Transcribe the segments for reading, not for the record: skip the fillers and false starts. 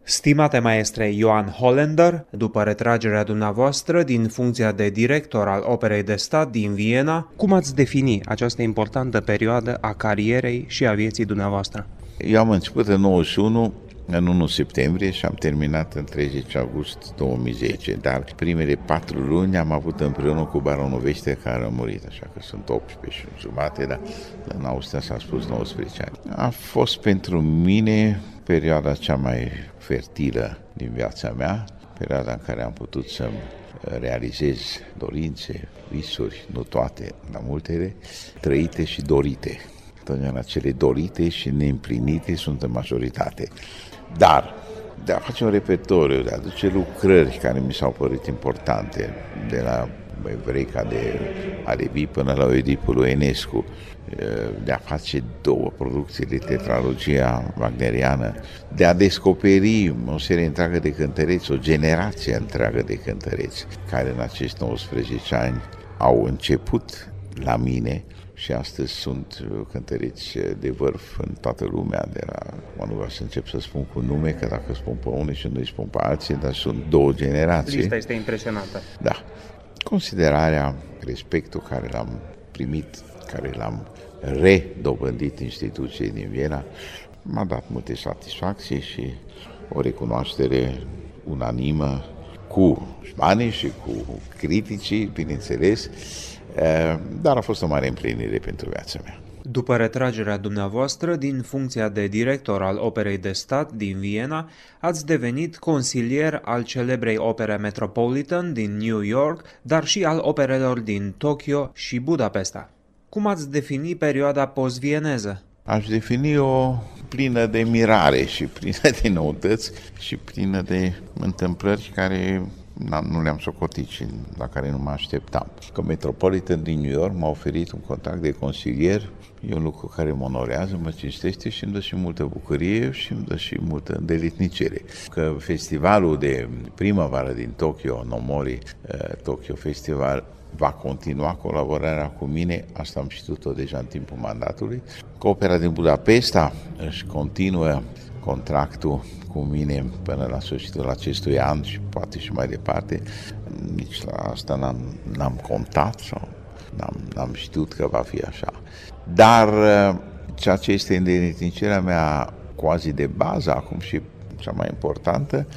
Stimate maestre Ioan Hollander, după retragerea dumneavoastră din funcția de director al Operei de Stat din Viena, cum ați defini această importantă perioadă a carierei și a vieții dumneavoastră? Eu am început în 91, în 1 septembrie și am terminat în 30 august 2010, dar primele 4 luni am avut împreună cu baronul Vește, care a murit, așa că sunt 18 și jumate, dar în Austria s-a spus 19 ani. A fost pentru mine perioada cea mai fertilă din viața mea, perioada în care am putut să-mi realizez dorințe, visuri, nu toate, dar multele, trăite și dorite. Totdeauna cele dorite și neîmplinite sunt în majoritate. Dar de a face un repertoriu, de a aduce lucrări care mi s-au părut importante, de la Evreica de Alevi până la Oedipul lui Enescu, de a face 2 producții de tetralogia wagneriană, de a descoperi o serie întreagă de cântăreți, o generație întreagă de cântăreți, care în acești 19 ani au început la mine și astăzi sunt cântăreți de vârf în toată lumea. Nu vreau să încep să spun cu nume, că dacă spun pe unii și nu îi spun pe alții, dar sunt 2 generații. Lista este impresionantă. Da. Considerarea, respectul care l-am primit, care l-am redobândit instituției din Viena, m-a dat multe satisfacții și o recunoaștere unanimă cu banii și cu criticii, bineînțeles, dar a fost o mare împlinire pentru viața mea. După retragerea dumneavoastră din funcția de director al Operei de Stat din Viena, ați devenit consilier al celebrei opere Metropolitan din New York, dar și al operelor din Tokyo și Budapesta. Cum ați defini perioada post-vieneză? Aș defini-o plină de mirare și plină de noutăți și plină de întâmplări care nu le-am socotit și la care nu mă așteptam. Că Metropolitan din New York m-a oferit un contract de consilier, e un lucru care mă onorează, mă cinstește și îmi dă și multă bucurie și îmi dă și multă îndeletnicire. Că festivalul de primăvară din Tokyo, Nomori Tokyo Festival, va continua colaborarea cu mine, asta am știut-o deja în timpul mandatului. Că Opera din Budapesta își continuă contractul cu mine până la sfârșitul acestui an și poate și mai departe. Nici la asta n-am contat sau n-am știut că va fi așa. Dar ceea ce este îndeletnicirea mea quasi de bază acum și cea mai importantă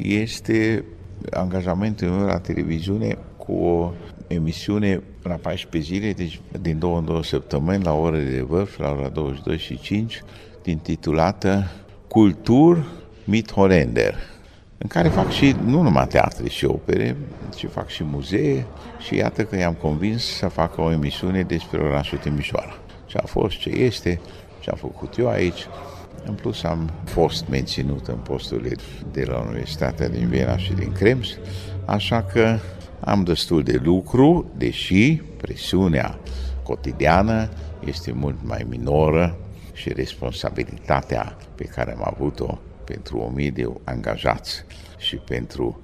este angajamentul meu la televiziune cu o emisiune la 14 zile, deci din 2 în 2 săptămâni, la ore de vârf, la ora 22:05, intitulată Kultur mit Holländer, în care fac și nu numai teatre și opere, ci fac și muzee și iată că i-am convins să facă o emisiune despre orașul Timișoara. Ce a fost, ce este, ce am făcut eu aici. În plus am fost menținut în posturile de la Universitatea din Viena și din Krems, așa că am destul de lucru, deși presiunea cotidiană este mult mai minoră și responsabilitatea pe care am avut-o pentru 1000 de angajați și pentru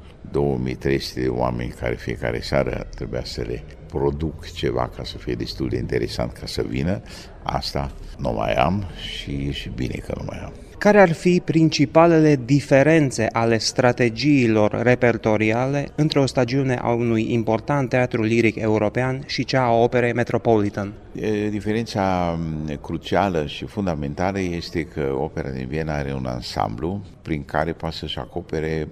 2300 de oameni care fiecare seară trebuia să le produc ceva ca să fie destul de interesant ca să vină, asta nu mai am și e și bine că nu mai am. Care ar fi principalele diferențe ale strategiilor repertoriale între o stagiune a unui important teatru liric european și cea a Operei Metropolitan? Diferența crucială și fundamentală este că Opera din Viena are un ansamblu prin care poate să-și acopere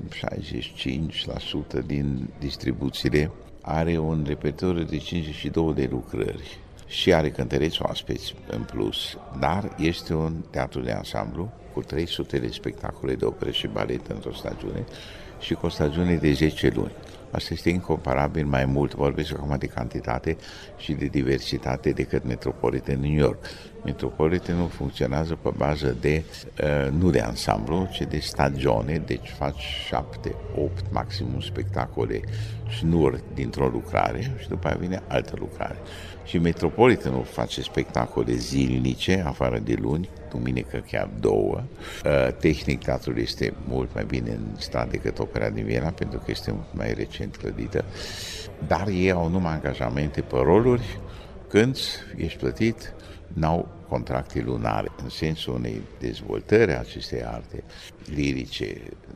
65% din distribuțiile, are un repertoriu de 52 de lucrări și are cântăreți oaspeți în plus, dar este un teatru de ansamblu cu 300 de spectacole de operă și balet într-o stagiune și cu o stagiune de 10 luni. Asta este incomparabil mai mult, vorbesc acum de cantitate și de diversitate decât Metropolitan New York. Metropolitanul funcționează pe bază de, nu de ansamblu, ci de stagione, deci faci 7, 8, maximum spectacole șnuri dintr-o lucrare și după aia vine altă lucrare. Și Metropolitanul face spectacole zilnice, afară de luni, duminică chiar 2. Tehnic, teatrul este mult mai bine în stat decât Opera din Viena, pentru că este mult mai recent clădită, dar ei au numai angajamente pe roluri, cânti, ești plătit, n-au contracte lunare, în sensul unei dezvoltări a acestei arte lirice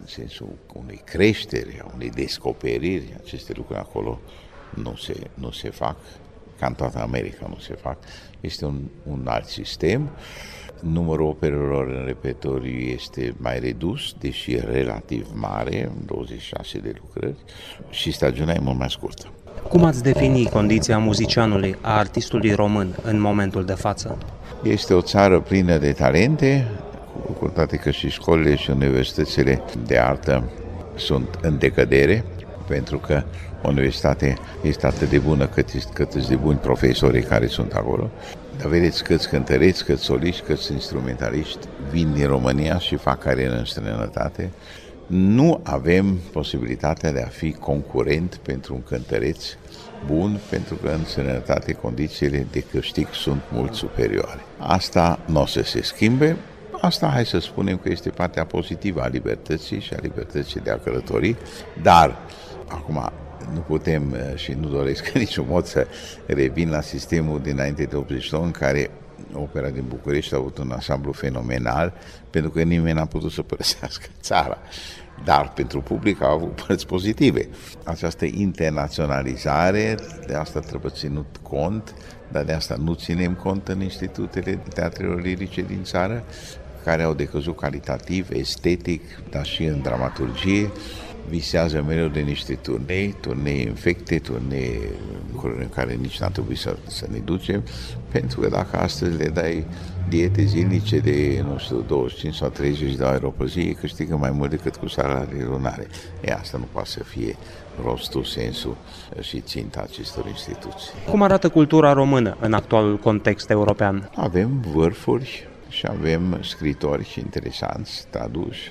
în sensul unei creșteri, a unei descoperiri. Aceste lucruri acolo nu se fac, ca în toată America nu se fac. Este un alt sistem. Numărul operelor în repertoriu este mai redus, deși e relativ mare, 26 de lucrări, și stagiunea e mult mai scurtă. Cum ați defini condiția muzicianului, a artistului român în momentul de față? Este o țară plină de talente, cu toate că și școlile și universitățile de artă sunt în decădere, pentru că o universitate este atât de bună cât sunt de buni profesorii care sunt acolo. Dar vedeți câți cântăreți, câți soliști, câți instrumentaliști vin din România și fac carieră în străinătate. Nu avem posibilitatea de a fi concurent pentru un cântăreț bun, pentru că în străinătate condițiile de câștig sunt mult superioare. Asta nu o să se schimbe. Asta hai să spunem că este partea pozitivă a libertății și a libertății de a călători, dar acum nu putem și nu doresc în niciun mod să revin la sistemul dinainte de 89 în care Opera din București a avut un ansamblu fenomenal pentru că nimeni n-a putut să părăsească țara. Dar pentru public au avut părți pozitive. Această internaționalizare, de asta trebuie ținut cont, dar de asta nu ținem cont în institutele teatrelor lirice din țară, care au decăzut calitativ, estetic, dar și în dramaturgie. Visează mereu de niște turnee infecte, turnee în care nici n-a trebuit să ne ducem, pentru că dacă astăzi le dai diete zilnice de, 25 sau 30 de euro pe zi, câștigă mai mult decât cu salarii lunare. Asta nu poate să fie rostul, sensul și ținta acestor instituții. Cum arată cultura română în actualul context european? Avem vârfuri și avem scritori interesanți, traduși.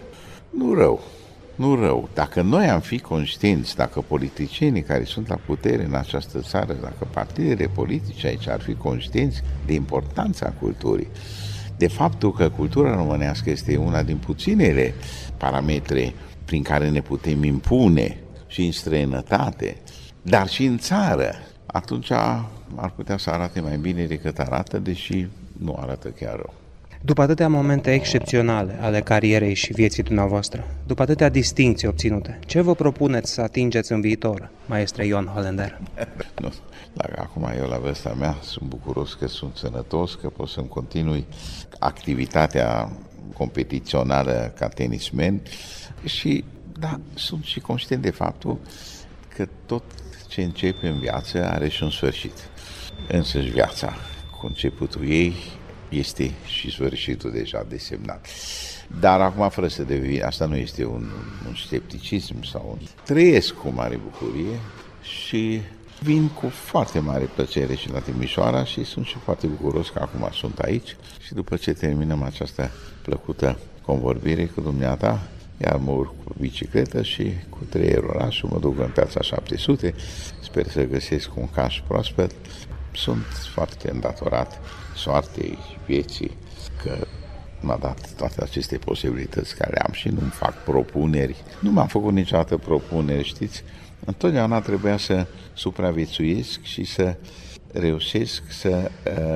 Nu rău. Dacă noi am fi conștienți, dacă politicienii care sunt la putere în această țară, dacă partidele politice aici ar fi conștienți de importanța culturii, de faptul că cultura românească este una din puținele parametre prin care ne putem impune și în străinătate, dar și în țară, atunci ar putea să arate mai bine decât arată, deși nu arată chiar rău. După atâtea momente excepționale ale carierei și vieții dumneavoastră, după atâtea distincții obținute, ce vă propuneți să atingeți în viitor, maestre Ion Hollander? Nu, dacă acum eu la vârsta mea sunt bucuros că sunt sănătos, că pot să-mi continui activitatea competițională ca tenismen și, da, sunt și conștient de faptul că tot ce începe în viață are și un sfârșit. Însăși viața, conceputul ei, este și sfârșitul deja desemnat. Dar acum, fără să devin, asta nu este un scepticism sau trăiesc cu mare bucurie și vin cu foarte mare plăcere și la Timișoara și sunt și foarte bucuros că acum sunt aici și după ce terminăm această plăcută convorbire cu dumneata, iar mă urc cu bicicletă și cu 3 euro orașul, mă duc în Piața 700, sper să găsesc un caș proaspăt. Sunt foarte îndatorat soartei vieții că m-a dat toate aceste posibilități care am și nu-mi fac propuneri. Nu m-am făcut niciodată propuneri, știți? Întotdeauna trebuia să supraviețuiesc și să reușesc să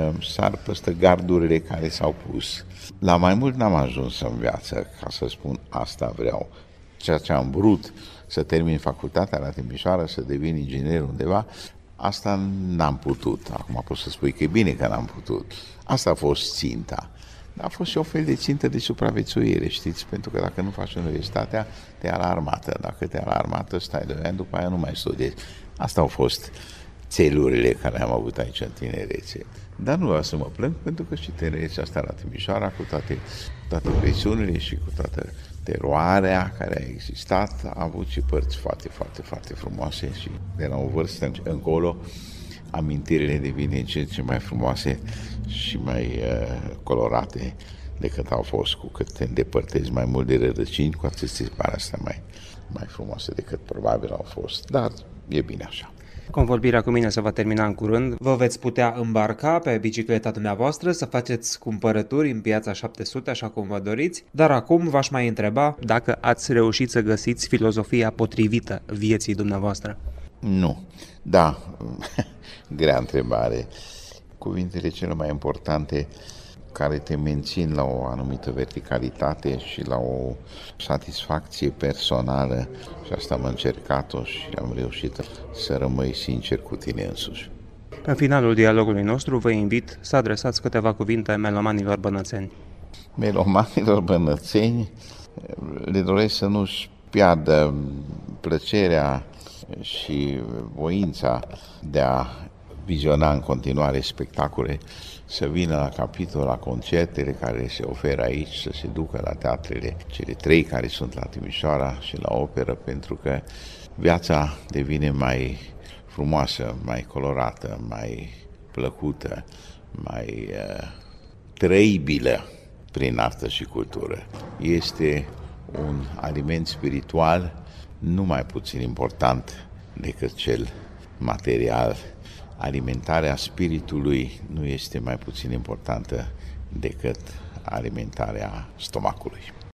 sar peste gardurile care s-au pus. La mai mult n-am ajuns în viață ca să spun asta vreau. Ceea ce am vrut să termin facultatea la Timișoara, să devin inginer undeva, asta n-am putut. Acum pot să spui că e bine că n-am putut. Asta a fost ținta. Dar a fost și o fel de țintă de supraviețuire, știți? Pentru că dacă nu faci universitatea, te ia la armată. Dacă te ia la armată, stai 2 ani, după aia nu mai studiezi. Asta au fost țelurile care am avut aici în tinerețe. Dar nu vreau să mă plâng, pentru că și tinerețea asta la Timișoara, cu toate presiunile și cu toată teroarea care a existat, a avut și părți foarte, foarte, foarte frumoase și de la o vârstă încolo amintirile devin din ce în ce mai frumoase și mai colorate decât au fost. Cu cât te îndepărtezi mai mult de rădăcini, cu atât se pare astea mai frumoase decât probabil au fost. Dar e bine așa. Convorbirea cu mine se va termina în curând. Vă veți putea îmbarca pe bicicleta dumneavoastră, să faceți cumpărături în Piața 700, așa cum vă doriți, dar acum v-aș mai întreba dacă ați reușit să găsiți filozofia potrivită vieții dumneavoastră. Nu. Da, grea întrebare. Cuvintele cele mai importante care te mențin la o anumită verticalitate și la o satisfacție personală și asta am încercat-o și am reușit să rămâi sincer cu tine însuși. În finalul dialogului nostru vă invit să adresați câteva cuvinte melomanilor bănățeni. Melomanilor bănățeni le doresc să nu-și piardă plăcerea și voința de a viziona în continuare spectacole, să vină la capitol, la concertele care se oferă aici, să se ducă la teatrele, cele 3 care sunt la Timișoara și la operă, pentru că viața devine mai frumoasă, mai colorată, mai plăcută, mai trăibilă prin artă și cultură. Este un aliment spiritual nu mai puțin important decât cel material. Alimentarea spiritului nu este mai puțin importantă decât alimentarea stomacului.